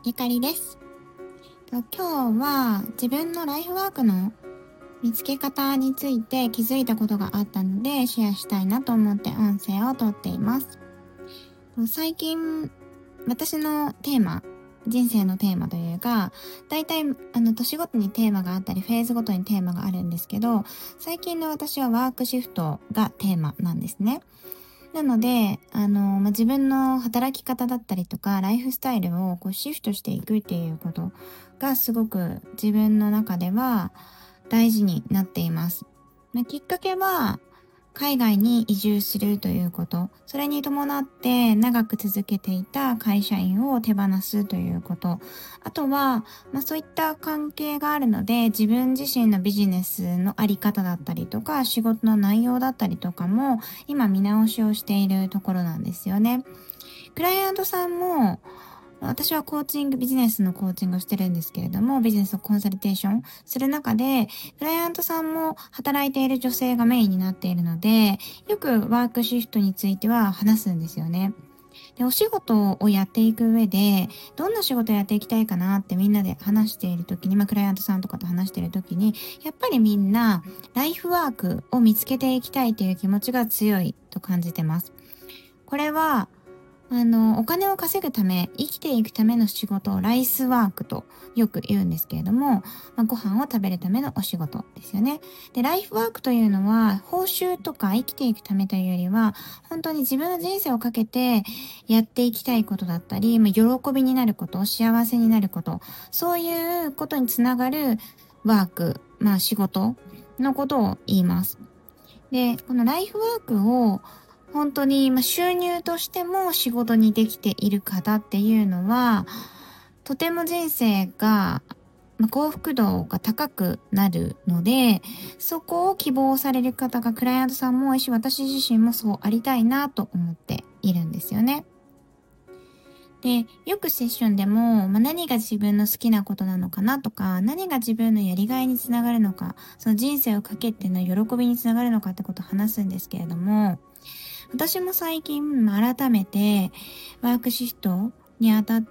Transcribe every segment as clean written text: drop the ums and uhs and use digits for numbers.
ゆかりです。今日は自分のライフワークの見つけ方について気づいたことがあったのでシェアしたいなと思って音声をとっています。最近私のテーマ、人生のテーマというか、だいたい年ごとにテーマがあったりフェーズごとにテーマがあるんですけど、最近の私はワークシフトがテーマなんですね。なので、自分の働き方だったりとか、ライフスタイルをシフトしていくっていうことがすごく自分の中では大事になっています。きっかけは、海外に移住するということ、それに伴って長く続けていた会社員を手放すということ、あとは、そういった関係があるので、自分自身のビジネスのあり方だったりとか、仕事の内容だったりとかも、今見直しをしているところなんですよね。クライアントさんも、私はビジネスのコーチングをしてるんですけれども、ビジネスのコンサルテーションする中で、クライアントさんも働いている女性がメインになっているので、よくワークシフトについては話すんですよね。で、お仕事をやっていく上で、どんな仕事をやっていきたいかなってみんなで話しているときに、クライアントさんとかと話しているときに、やっぱりみんな、ライフワークを見つけていきたいという気持ちが強いと感じてます。これは、お金を稼ぐため、生きていくための仕事をライスワークとよく言うんですけれども、ご飯を食べるためのお仕事ですよね。で、ライフワークというのは、報酬とか生きていくためというよりは、本当に自分の人生をかけてやっていきたいことだったり、喜びになること、幸せになること、そういうことにつながるワーク、仕事のことを言います。で、このライフワークを本当に収入としても仕事にできている方っていうのは、とても人生が幸福度が高くなるので、そこを希望される方がクライアントさんも多いし、私自身もそうありたいなと思っているんですよね。で、よくセッションでも、何が自分の好きなことなのかなとか、何が自分のやりがいにつながるのか、その人生をかけての喜びにつながるのかってことを話すんですけれども、私も最近改めてワークシフトにあたって、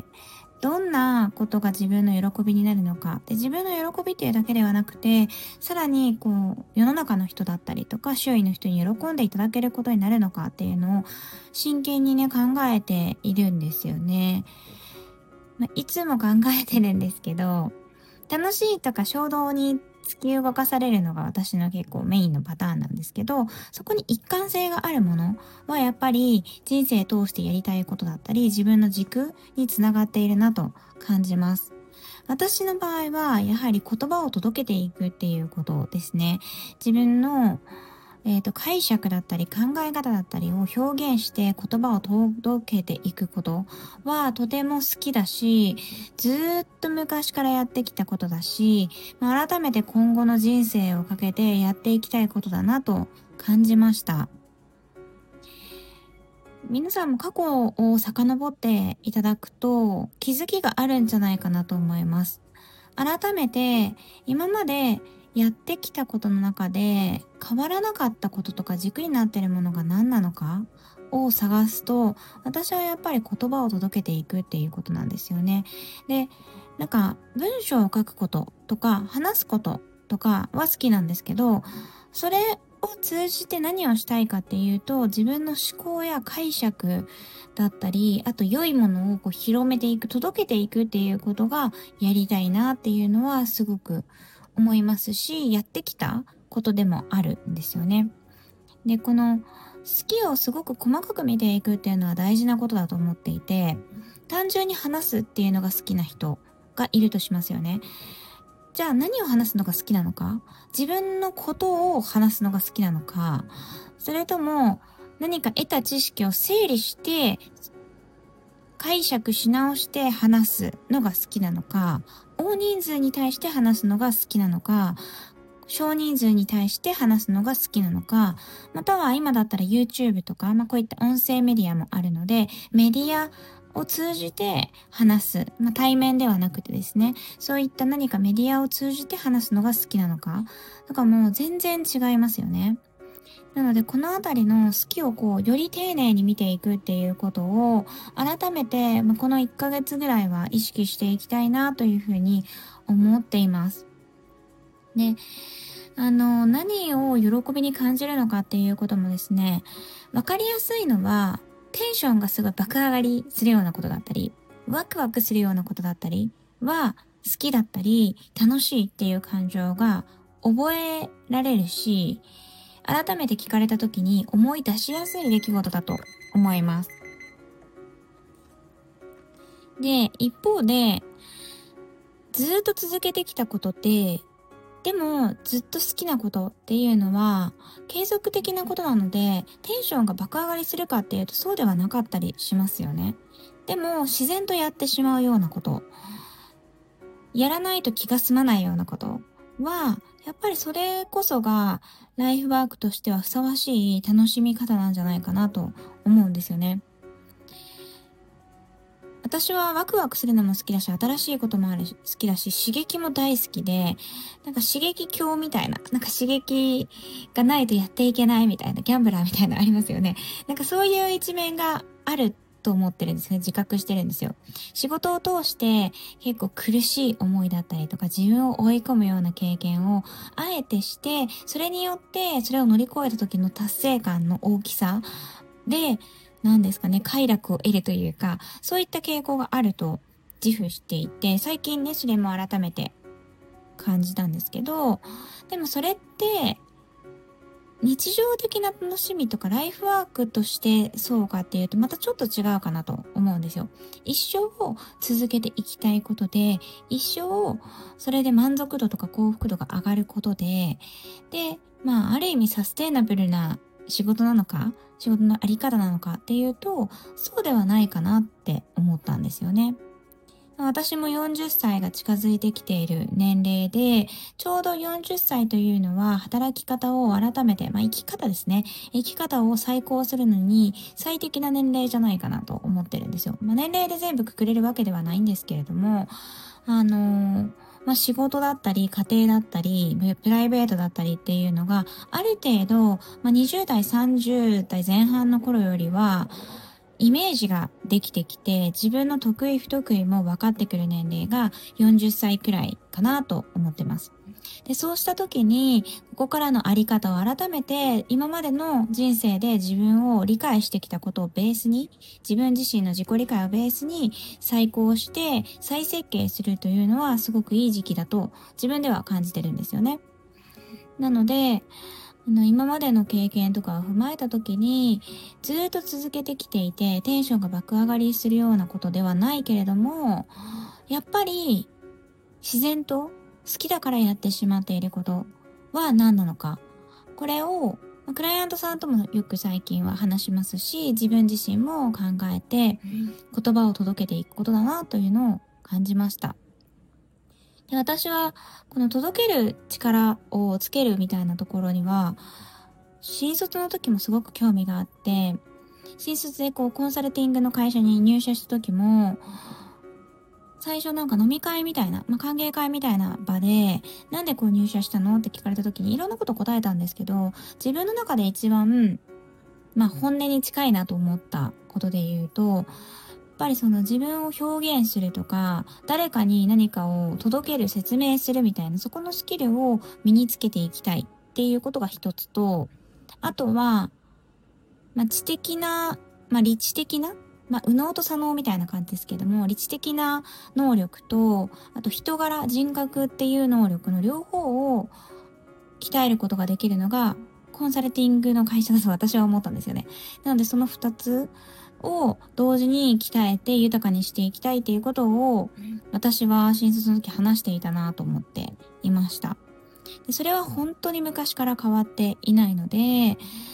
どんなことが自分の喜びになるのか。で、自分の喜びっていうだけではなくて、さらに世の中の人だったりとか、周囲の人に喜んでいただけることになるのかっていうのを真剣にね、考えているんですよね。いつも考えてるんですけど、楽しいとか衝動に突き動かされるのが私の結構メインのパターンなんですけど、そこに一貫性があるものはやっぱり人生通してやりたいことだったり、自分の軸につながっているなと感じます。私の場合はやはり言葉を届けていくっていうことですね。自分の解釈だったり考え方だったりを表現して言葉を届けていくことはとても好きだし、ずーっと昔からやってきたことだし、改めて今後の人生をかけてやっていきたいことだなと感じました。皆さんも過去を遡っていただくと気づきがあるんじゃないかなと思います。改めて今までやってきたことの中で変わらなかったこととか軸になっているものが何なのかを探すと、私はやっぱり言葉を届けていくっていうことなんですよね。で、文章を書くこととか話すこととかは好きなんですけど、それを通じて何をしたいかっていうと、自分の思考や解釈だったり、あと良いものを広めていく、届けていくっていうことがやりたいなっていうのはすごく思いますし、やってきたことでもあるんですよね。で、この好きをすごく細かく見ていくっていうのは大事なことだと思っていて、単純に話すっていうのが好きな人がいるとしますよね。じゃあ何を話すのが好きなのか、自分のことを話すのが好きなのか、それとも何か得た知識を整理して解釈し直して話すのが好きなのか、大人数に対して話すのが好きなのか、少人数に対して話すのが好きなのか、または今だったら YouTube とか、こういった音声メディアもあるので、メディアを通じて話す。対面ではなくてですね、そういった何かメディアを通じて話すのが好きなのか。もう全然違いますよね。 なのでこのあたりの好きをより丁寧に見ていくっていうことを改めて、この1ヶ月ぐらいは意識していきたいなというふうに思っています。で、何を喜びに感じるのかっていうこともですね、わかりやすいのは、テンションがすごい爆上がりするようなことだったり、ワクワクするようなことだったりは、好きだったり、楽しいっていう感情が覚えられるし、改めて聞かれた時に思い出しやすい出来事だと思います。で、一方で、ずっと続けてきたことって、でもずっと好きなことっていうのは継続的なことなので、テンションが爆上がりするかっていうとそうではなかったりしますよね。でも自然とやってしまうようなこと、やらないと気が済まないようなことは、やっぱりそれこそがライフワークとしてはふさわしい楽しみ方なんじゃないかなと思うんですよね。私はワクワクするのも好きだし、新しいことも好きだし、刺激も大好きで、なんか刺激狂みたいな、なんか刺激がないとやっていけないみたいな、ギャンブラーみたいなのありますよね。なんかそういう一面があると思ってるんですね。自覚してるんですよ。仕事を通して結構苦しい思いだったりとか、自分を追い込むような経験をあえてして、それによってそれを乗り越えた時の達成感の大きさで、何ですかね、快楽を得るというか、そういった傾向があると自負していて、最近ね、それも改めて感じたんですけど、でもそれって、日常的な楽しみとかライフワークとしてそうかっていうとまたちょっと違うかなと思うんですよ。一生続けていきたいことで、一生それで満足度とか幸福度が上がることで、ある意味サステイナブルな仕事なのか、仕事のあり方なのかっていうと、そうではないかなって思ったんですよね。私も40歳が近づいてきている年齢で、ちょうど40歳というのは働き方を改めて、生き方ですね。生き方を再考するのに最適な年齢じゃないかなと思ってるんですよ。年齢で全部くくれるわけではないんですけれども、仕事だったり、家庭だったり、プライベートだったりっていうのが、ある程度、20代、30代前半の頃よりは、イメージができてきて、自分の得意不得意も分かってくる年齢が40歳くらいかなと思ってます。で、そうした時に、ここからのあり方を改めて、今までの人生で自分を理解してきたことをベースに、自分自身の自己理解をベースに再考して再設計するというのはすごくいい時期だと自分では感じてるんですよね。なので、今までの経験とかを踏まえた時に、ずっと続けてきていて、テンションが爆上がりするようなことではないけれども、やっぱり自然と好きだからやってしまっていることは何なのか。これを、クライアントさんともよく最近は話しますし、自分自身も考えて言葉を届けていくことだなというのを感じました。で、私はこの届ける力をつけるみたいなところには、新卒の時もすごく興味があって、新卒でコンサルティングの会社に入社した時も、最初なんか飲み会みたいな、歓迎会みたいな場で、なんで入社したのって聞かれた時にいろんなこと答えたんですけど、自分の中で一番、本音に近いなと思ったことで言うと、やっぱりその自分を表現するとか、誰かに何かを届ける、説明するみたいな、そこのスキルを身につけていきたいっていうことが一つと、あとは、知的な、理知的な、右脳と左脳みたいな感じですけども、理知的な能力と、あと人柄、人格っていう能力の両方を鍛えることができるのが、コンサルティングの会社だと私は思ったんですよね。なのでその二つを同時に鍛えて豊かにしていきたいっていうことを、私は新卒の時話していたなと思っていました。で、それは本当に昔から変わっていないので、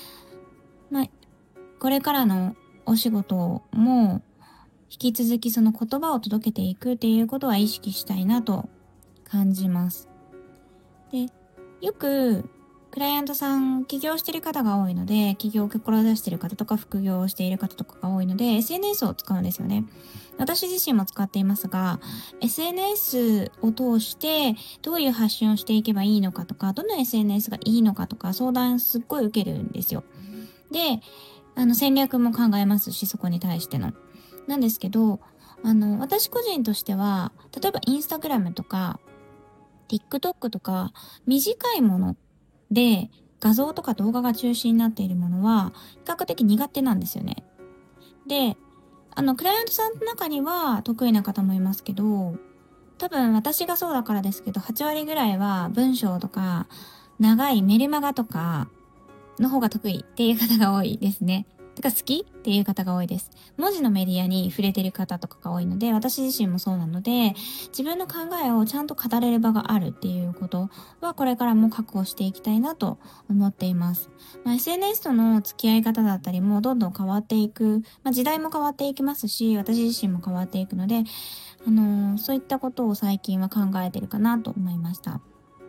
これからのお仕事も引き続きその言葉を届けていくっていうことは意識したいなと感じます。で、よくクライアントさん、起業している方が多いので、起業を志している方とか、副業をしている方とかが多いので、SNS を使うんですよね。私自身も使っていますが、SNS を通して、どういう発信をしていけばいいのかとか、どの SNS がいいのかとか、相談すっごい受けるんですよ。で、戦略も考えますし、そこに対しての。なんですけど、私個人としては、例えばインスタグラムとか、TikTok とか、短いもので、画像とか動画が中心になっているものは、比較的苦手なんですよね。で、クライアントさんの中には得意な方もいますけど、多分私がそうだからですけど、8割ぐらいは文章とか、長いメルマガとかの方が得意っていう方が多いですね。てか好きっていう方が多いです。文字のメディアに触れてる方とかが多いので、私自身もそうなので、自分の考えをちゃんと語れる場があるっていうことはこれからも確保していきたいなと思っています。SNS との付き合い方だったりもどんどん変わっていく、時代も変わっていきますし、私自身も変わっていくので、そういったことを最近は考えてるかなと思いました。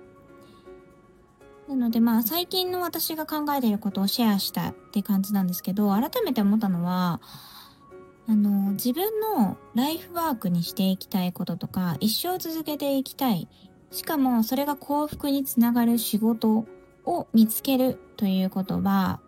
なので最近の私が考えていることをシェアしたって感じなんですけど、改めて思ったのは、自分のライフワークにしていきたいこととか、一生続けていきたい。しかもそれが幸福につながる仕事を見つけるということは、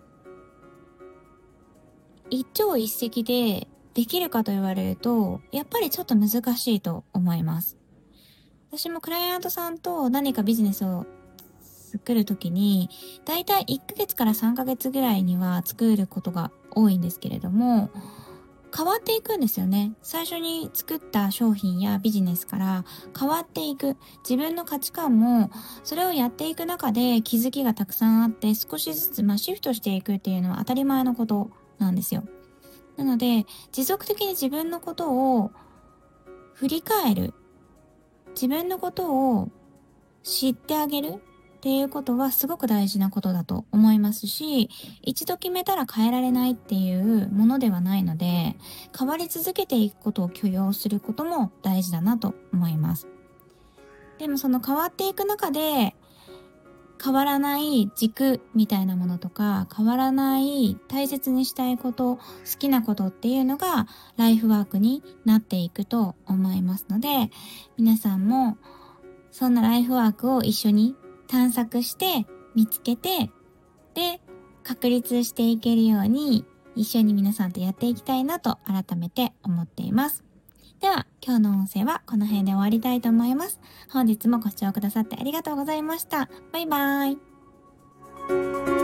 一朝一夕でできるかと言われると、やっぱりちょっと難しいと思います。私もクライアントさんと何かビジネスを作るときに、だいたい1ヶ月から3ヶ月ぐらいには作ることが多いんですけれども、変わっていくんですよね。最初に作った商品やビジネスから変わっていく。自分の価値観も、それをやっていく中で気づきがたくさんあって、少しずつシフトしていくっていうのは当たり前のことなんですよ。なので、持続的に自分のことを振り返る。自分のことを知ってあげるっていうことはすごく大事なことだと思いますし、一度決めたら変えられないっていうものではないので、変わり続けていくことを許容することも大事だなと思います。でもその変わっていく中で、変わらない軸みたいなものとか、変わらない大切にしたいこと、好きなことっていうのがライフワークになっていくと思いますので、皆さんもそんなライフワークを一緒に探索して見つけて、で、確立していけるように一緒に皆さんとやっていきたいなと改めて思っています。では、今日の音声はこの辺で終わりたいと思います。本日もご視聴くださってありがとうございました。バイバーイ。